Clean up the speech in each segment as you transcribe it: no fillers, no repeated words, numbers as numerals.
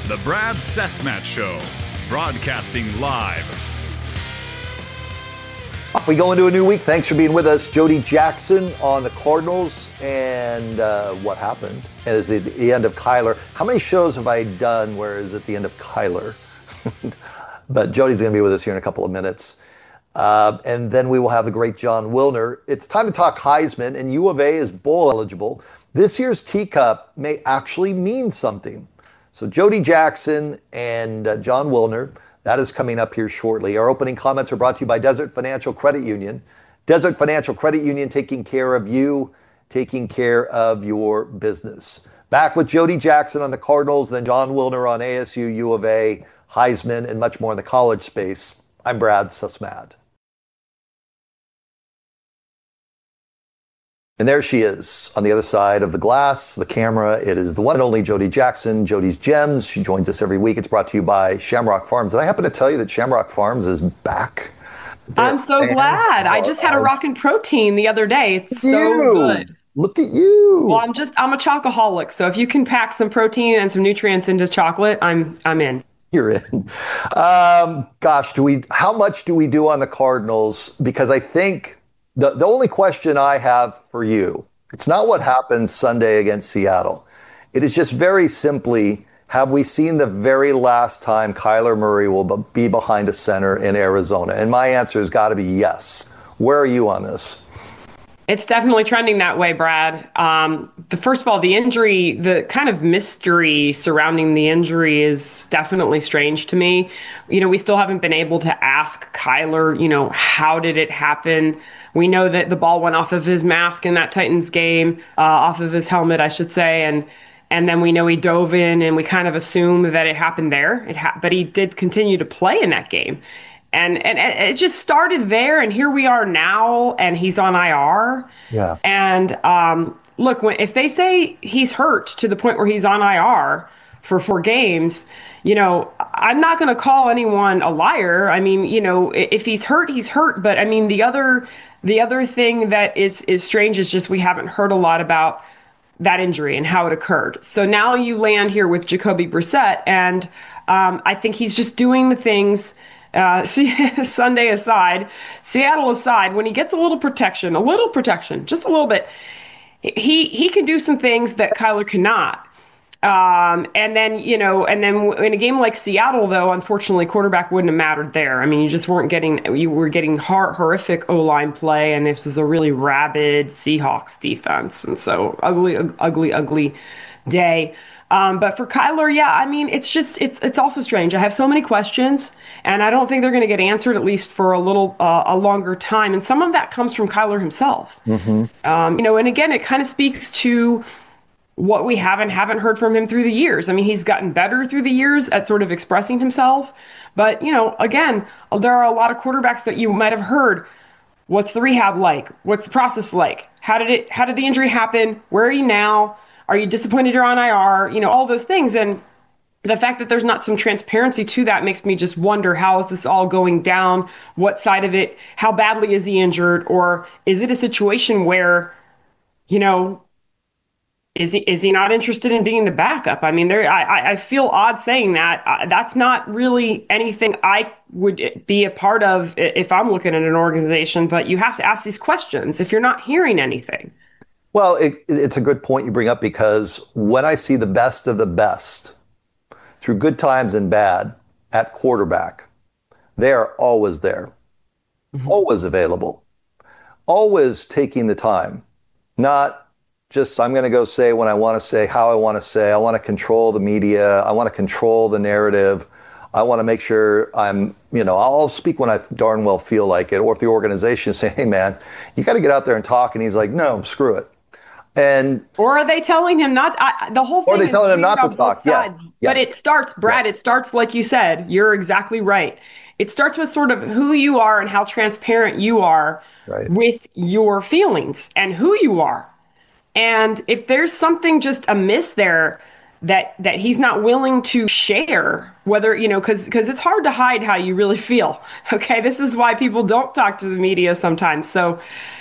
The Brad Cessmat Show, broadcasting live. Off we go into a new week. Thanks for being with us. Jody Jackson on the Cardinals and what happened. And is it the end of Kyler? How many shows have I done where is it the end of Kyler? But Jody's going to be with us here in a couple of minutes. And then we will have the great Jon Wilner. It's time to talk Heisman, and U of A is bowl eligible. This year's teacup may actually mean something. So Jody Jackson and Jon Wilner, that is coming up here shortly. Our opening comments are brought to you by Desert Financial Credit Union. Desert Financial Credit Union, taking care of you, taking care of your business. Back with Jody Jackson on the Cardinals, then Jon Wilner on ASU, U of A, Heisman, and much more in the college space. I'm Brad Cessmat. And there she is on the other side of the glass, the camera. It is the one and only Jody Jackson, Jody's Gems. She joins us every week. It's brought to you by Shamrock Farms. And I happen to tell you that Shamrock Farms is back. I'm so glad. I just had a Rockin' Protein the other day. It's so good. Look at you. Well, I'm a chocoholic. So if you can pack some protein and some nutrients into chocolate, I'm in. You're in. Gosh, how much do we do on the Cardinals? Because I think the only question I have for you, it's not what happened Sunday against Seattle. It is just very simply, have we seen the very last time Kyler Murray will be behind a center in Arizona? And my answer has got to be yes. Where are you on this? It's definitely trending that way, Brad. First of all, the injury, the kind of mystery surrounding the injury is definitely strange to me. We still haven't been able to ask Kyler, how did it happen? We know that the ball went off of his mask in that Titans game, off of his helmet, I should say. And then we know he dove in, and we kind of assume that it happened there. But he did continue to play in that game. And it just started there, and here we are now, and he's on IR. Yeah. And look, if they say he's hurt to the point where he's on IR for 4 games, I'm not going to call anyone a liar. I mean, if he's hurt, he's hurt. But I mean, the other thing that is strange is just we haven't heard a lot about that injury and how it occurred. So now you land here with Jacoby Brissett, and I think he's just doing the things. Sunday aside, Seattle aside, when he gets a little protection, just a little bit, he can do some things that Kyler cannot. And then in a game like Seattle, though, unfortunately, quarterback wouldn't have mattered there. I mean, you were getting horrific O-line play, and this was a really rabid Seahawks defense. And so ugly day. But for Kyler, yeah, I mean, it's also strange. I have so many questions, and I don't think they're going to get answered, at least for a longer time. And some of that comes from Kyler himself. Mm-hmm. And again, it kind of speaks to what we haven't heard from him through the years. I mean, he's gotten better through the years at sort of expressing himself. But, again, there are a lot of quarterbacks that you might have heard. What's the rehab like? What's the process like? How did the injury happen? Where are you now? Are you disappointed you're on IR? All those things. And the fact that there's not some transparency to that makes me just wonder, how is this all going down? What side of it? How badly is he injured? Or is it a situation where, is he not interested in being the backup? I mean, I feel odd saying that. That's not really anything I would be a part of if I'm looking at an organization. But you have to ask these questions if you're not hearing anything. Well, it's a good point you bring up, because when I see the best of the best through good times and bad at quarterback, they are always there, always available, always taking the time, not just I'm going to go say when I want to say, how I want to say. I want to control the media. I want to control the narrative. I want to make sure I'll speak when I darn well feel like it. Or if the organization say, hey, man, you got to get out there and talk. And he's like, no, screw it. Or are they telling him not? The whole thing. Or are they telling him not to talk? Yes. But it starts, Brad. It starts like you said. You're exactly right. It starts with sort of who you are and how transparent you are with your feelings and who you are. And if there's something just amiss there that he's not willing to share, whether, because it's hard to hide how you really feel. Okay, this is why people don't talk to the media sometimes. So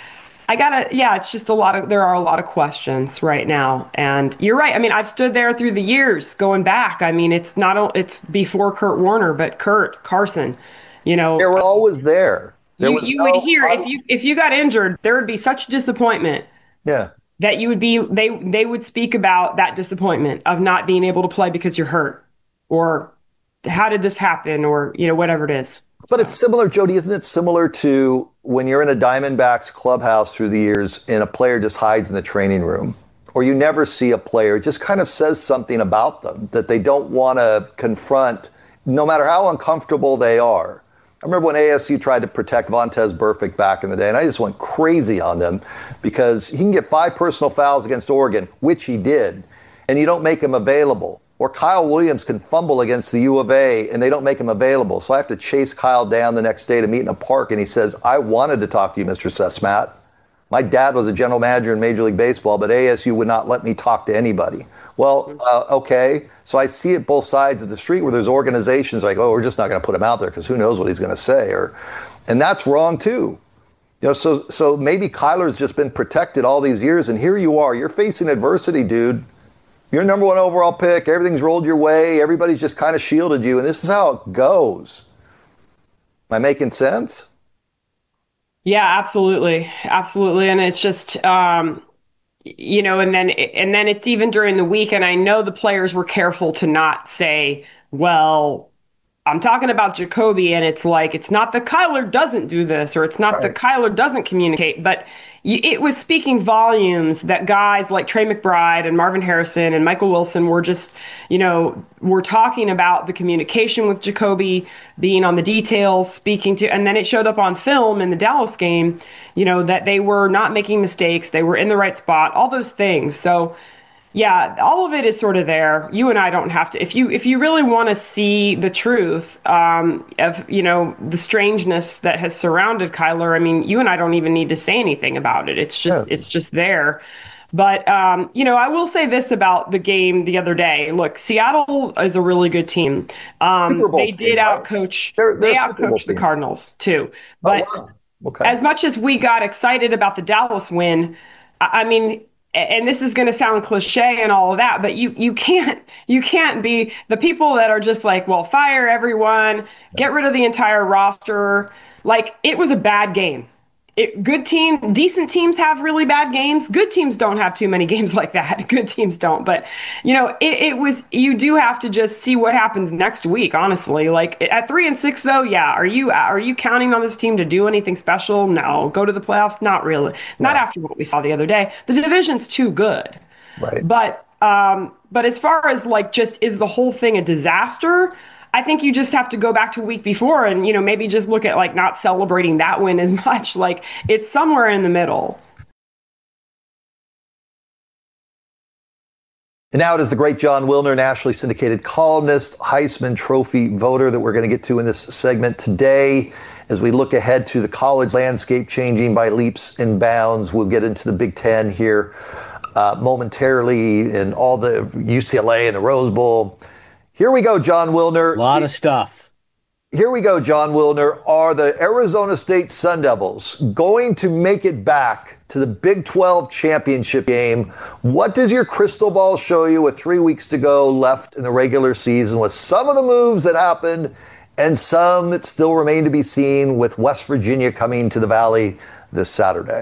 it's just there are a lot of questions right now. And you're right. I mean, I've stood there through the years going back. I mean, it's before Kurt Warner, but Kurt Carson, They were always there. You would hear if you got injured, there would be such disappointment. Yeah. That they would speak about that disappointment of not being able to play because you're hurt, or how did this happen, or whatever it is. But it's similar, Jody, isn't it similar to when you're in a Diamondbacks clubhouse through the years and a player just hides in the training room, or you never see a player, just kind of says something about them that they don't want to confront, no matter how uncomfortable they are. I remember when ASU tried to protect Vontaze Burfict back in the day, and I just went crazy on them because he can get 5 personal fouls against Oregon, which he did, and you don't make him available. Or Kyle Williams can fumble against the U of A, and they don't make him available. So I have to chase Kyle down the next day to meet in a park, and he says, I wanted to talk to you, Mr. Sesmat. My dad was a general manager in Major League Baseball, but ASU would not let me talk to anybody. Well, okay. So I see it both sides of the street where there's organizations like, oh, we're just not going to put him out there because who knows what he's going to say. And that's wrong, too. So maybe Kyler's just been protected all these years, and here you are. You're facing adversity, dude. You're number 1 overall pick. Everything's rolled your way. Everybody's just kind of shielded you, and this is how it goes. Am I making sense? Yeah, absolutely. Absolutely. And it's just, and then it's even during the week. And I know the players were careful to not say, well, I'm talking about Jacoby, and it's like, it's not that Kyler doesn't do this, or it's not that Kyler doesn't communicate, but it was speaking volumes that guys like Trey McBride and Marvin Harrison and Michael Wilson were just, were talking about the communication with Jacoby, being on the details, speaking to, and then it showed up on film in the Dallas game, that they were not making mistakes, they were in the right spot, all those things. So, yeah, all of it is sort of there. You and I don't have to. If you really want to see the truth of the strangeness that has surrounded Kyler, I mean, you and I don't even need to say anything about it. It's just there. But I will say this about the game the other day. Look, Seattle is a really good team. They did outcoach. They outcoached the Cardinals too. But as much as we got excited about the Dallas win, I mean. And this is going to sound cliche and all of that, but you can't be the people that are just like, well, fire everyone, get rid of the entire roster. Like, it was a bad game. Decent teams have really bad games. Good teams don't have too many games like that. Good teams don't. But, you do have to just see what happens next week, honestly. Like, at 3-6, though, yeah. Are you counting on this team to do anything special? No. Go to the playoffs? Not really. Not after what we saw the other day. The division's too good. Right. But as far as, like, just is the whole thing a disaster? I think you just have to go back to week before and, maybe just look at, like, not celebrating that win as much. Like, it's somewhere in the middle. And now it is the great Jon Wilner, nationally syndicated columnist, Heisman Trophy voter, that we're going to get to in this segment today. As we look ahead to the college landscape changing by leaps and bounds, we'll get into the Big Ten here momentarily, and all the UCLA and the Rose Bowl. Here we go, Jon Wilner. A lot of stuff. Here we go, Jon Wilner. Are the Arizona State Sun Devils going to make it back to the Big 12 championship game? What does your crystal ball show you with 3 weeks to go left in the regular season, with some of the moves that happened and some that still remain to be seen, with West Virginia coming to the Valley this Saturday?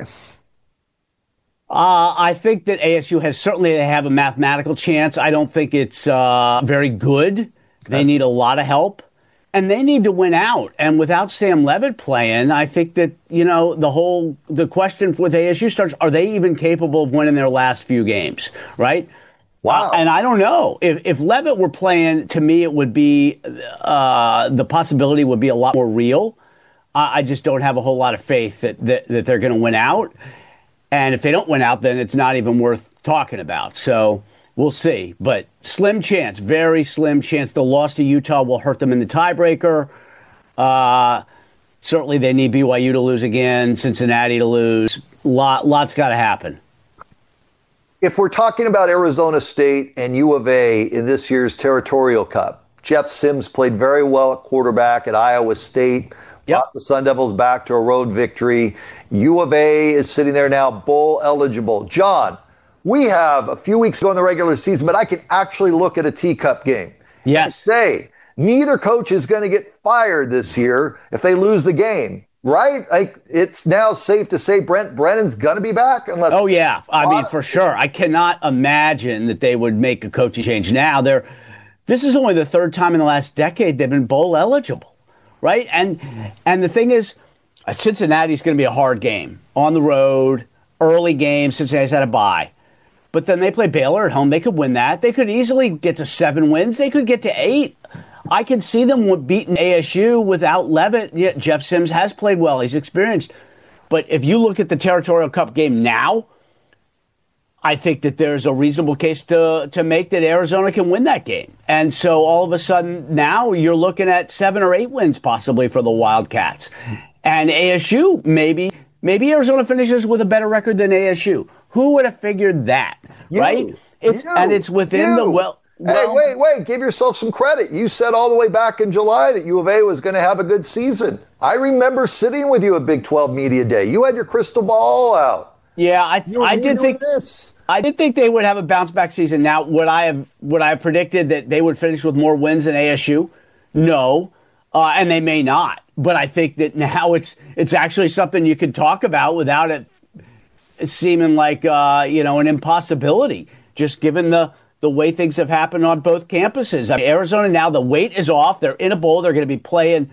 I think that ASU has certainly they have a mathematical chance. I don't think it's very good. They need a lot of help, and they need to win out. And without Sam Levitt playing, I think that, the question with ASU starts, are they even capable of winning their last few games, right? Wow. And I don't know. If Levitt were playing, to me, it would be the possibility would be a lot more real. I just don't have a whole lot of faith that they're going to win out. And if they don't win out, then it's not even worth talking about. So we'll see. But slim chance, very slim chance. The loss to Utah will hurt them in the tiebreaker. Certainly they need BYU to lose again, Cincinnati to lose. Lots got to happen. If we're talking about Arizona State and U of A in this year's Territorial Cup, Jeff Sims played very well at quarterback at Iowa State. Yep. Brought the Sun Devils back to a road victory. U of A is sitting there now, bowl eligible. John, we have a few weeks ago in the regular season, but I can actually look at a teacup game. Yes. And say, neither coach is going to get fired this year if they lose the game. Right? Like, it's now safe to say Brent Brennan's going to be back unless. Oh, yeah. I mean, for sure. I cannot imagine that they would make a coaching change now. This is only the third time in the last decade they've been bowl eligible, right? And the thing is, Cincinnati's going to be a hard game on the road, early game. Cincinnati's had a bye. But then they play Baylor at home. They could win that. They could easily get to 7 wins. They could get to 8. I can see them beating ASU without Levitt. Yeah, Jeff Sims has played well. He's experienced. But if you look at the Territorial Cup game now, I think that there's a reasonable case to make that Arizona can win that game. And so all of a sudden now you're looking at 7 or 8 wins possibly for the Wildcats. And ASU, maybe Arizona finishes with a better record than ASU. Who would have figured that, right? It's within the well. Hey, wait. Give yourself some credit. You said all the way back in July that U of A was going to have a good season. I remember sitting with you at Big 12 Media Day. You had your crystal ball out. Yeah, I did think they would have a bounce back season. Now, would I have predicted that they would finish with more wins than ASU? No, and they may not. But I think that now it's actually something you could talk about without it seeming like an impossibility, just given the way things have happened on both campuses. I mean, Arizona now, the weight is off. They're in a bowl. They're going to be playing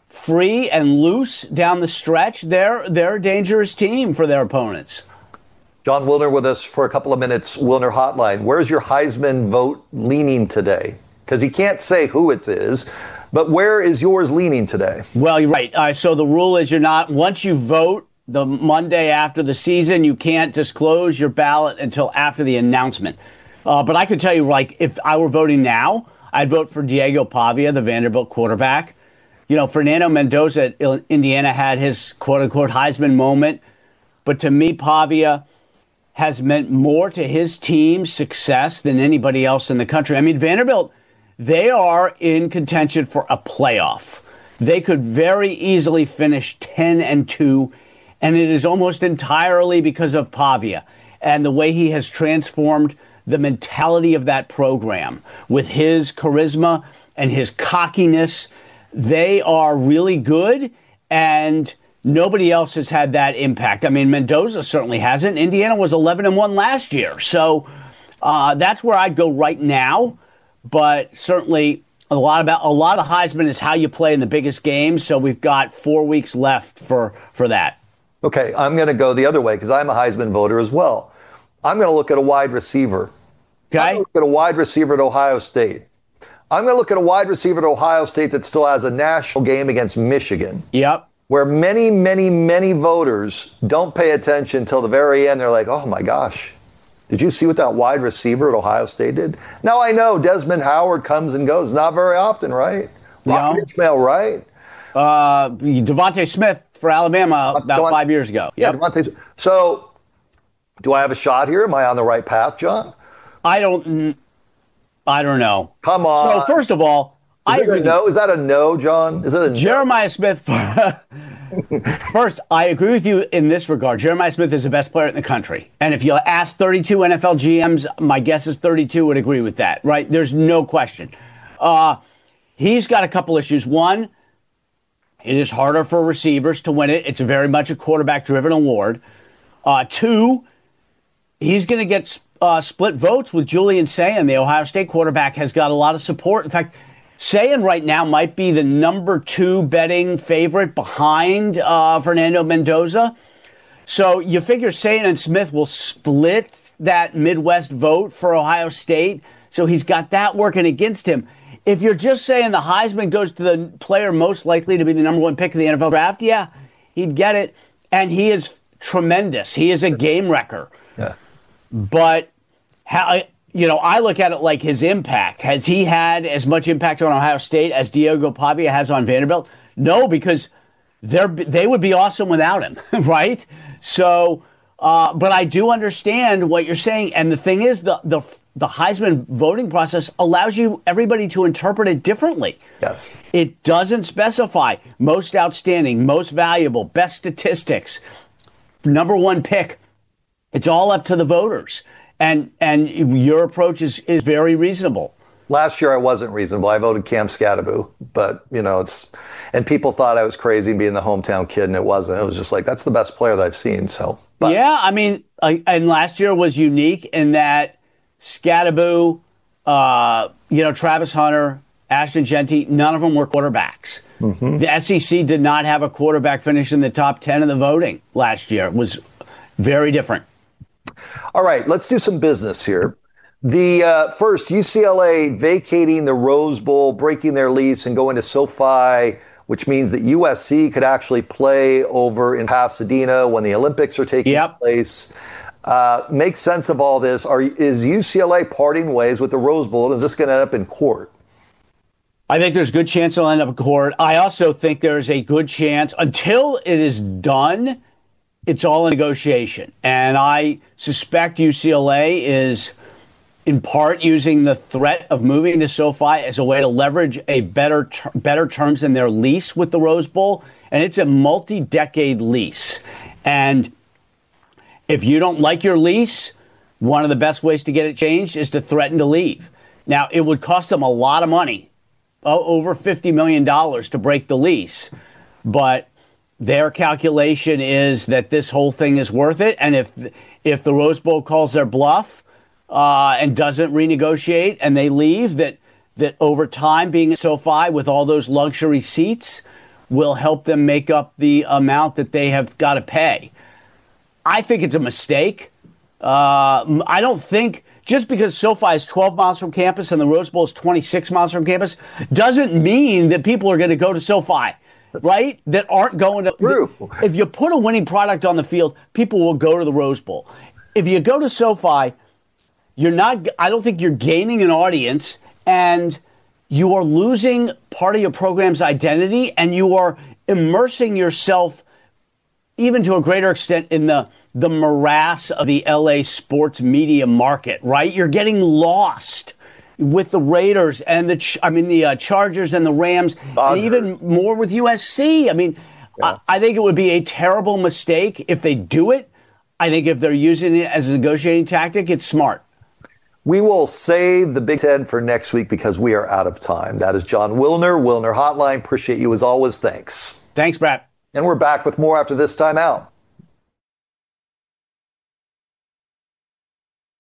free and loose down the stretch. They're a dangerous team for their opponents. John Wilner with us for a couple of minutes. Wilner Hotline. Where's your Heisman vote leaning today? Because he can't say who it is, but where is yours leaning today? Well, you're right. So the rule is once you vote the Monday after the season, you can't disclose your ballot until after the announcement. But I could tell you, if I were voting now, I'd vote for Diego Pavia, the Vanderbilt quarterback. Fernando Mendoza at Indiana had his quote-unquote Heisman moment. But to me, Pavia has meant more to his team's success than anybody else in the country. I mean, Vanderbilt, they are in contention for a playoff. They could very easily finish 10-2, and it is almost entirely because of Pavia and the way he has transformed the mentality of that program with his charisma and his cockiness. They are really good, and nobody else has had that impact. I mean, Mendoza certainly hasn't. Indiana was 11-1 last year. So that's where I'd go right now. But certainly a lot of Heisman is how you play in the biggest games. So we've got 4 weeks left for that. Okay, I'm going to go the other way because I'm a Heisman voter as well. I'm going to look at a wide receiver. Okay. I'm going to look at a wide receiver at Ohio State. I'm going to look at a wide receiver at Ohio State that still has a national game against Michigan. Yep. Where many, many, many voters don't pay attention until the very end. They're like, oh, my gosh, did you see what that wide receiver at Ohio State did? Now, I know Desmond Howard comes and goes. Not very often, right? Rocket Ishmael, right? Devontae Smith for Alabama about 5 years ago. Yep. Yeah, Devontae. So do I have a shot here? Am I on the right path, John? I don't know. Come on. So first of all, I agree. No, is that a no, John? Is it a no? Jeremiah Smith? First, I agree with you in this regard. Jeremiah Smith is the best player in the country. And if you ask 32 NFL GMs, my guess is 32 would agree with that, right? There's no question. He's got a couple issues. One, it is harder for receivers to win it. It's very much a quarterback-driven award. Two, he's going to get split votes with Julian Sayin. The Ohio State quarterback has got a lot of support. In fact, Sayin right now might be the number 2 betting favorite behind Fernando Mendoza. So you figure Sayin and Smith will split that Midwest vote for Ohio State. So he's got that working against him. If you're just saying the Heisman goes to the player most likely to be the number 1 pick in the NFL draft, yeah, he'd get it. And he is tremendous. He is a game wrecker. Yeah. But I look at it like his impact. Has he had as much impact on Ohio State as Diego Pavia has on Vanderbilt? No, because they would be awesome without him, right? So But I do understand what you're saying. And the thing is, the Heisman voting process allows everybody to interpret it differently. Yes. It doesn't specify most outstanding, most valuable, best statistics, number one pick. It's all up to the voters. And your approach is very reasonable. Last year I wasn't reasonable. I voted Cam Skattebo, but and people thought I was crazy being the hometown kid, and it wasn't. It was just like, that's the best player that I've seen. So, but. Yeah, I mean, and last year was unique in that Skattebo, Travis Hunter, Ashton Jeanty, none of them were quarterbacks. Mm-hmm. The SEC did not have a quarterback finish in the top 10 of the voting last year. It was very different. All right, let's do some business here. The first, UCLA vacating the Rose Bowl, breaking their lease and going to SoFi, which means that USC could actually play over in Pasadena when the Olympics are taking place. Make sense of all this. Is UCLA parting ways with the Rose Bowl? Is this going to end up in court? I think there's a good chance it'll end up in court. I also think there's a good chance, until it is done, it's all a negotiation. And I suspect UCLA is in part using the threat of moving to SoFi as a way to leverage a better terms in their lease with the Rose Bowl. And it's a multi-decade lease. And if you don't like your lease, one of the best ways to get it changed is to threaten to leave. Now, it would cost them a lot of money, over $50 million to break the lease. But their calculation is that this whole thing is worth it. And if the Rose Bowl calls their bluff, and doesn't renegotiate and they leave, that over time being at SoFi with all those luxury seats will help them make up the amount that they have got to pay. I think it's a mistake. I don't think just because SoFi is 12 miles from campus and the Rose Bowl is 26 miles from campus doesn't mean that people are going to go to SoFi, right? That aren't going to. True. If you put a winning product on the field, people will go to the Rose Bowl. If you go to SoFi, I don't think you're gaining an audience, and you are losing part of your program's identity, and you are immersing yourself even to a greater extent in the morass of the LA sports media market, right? You're getting lost with the Raiders and the Chargers and the Rams, and even more with USC. I mean, yeah. I think it would be a terrible mistake if they do it. I think if they're using it as a negotiating tactic, it's smart. We will save the Big Ten for next week because we are out of time. That is Jon Wilner, Wilner Hotline. Appreciate you as always. Thanks. Thanks, Brad. And we're back with more after this time out.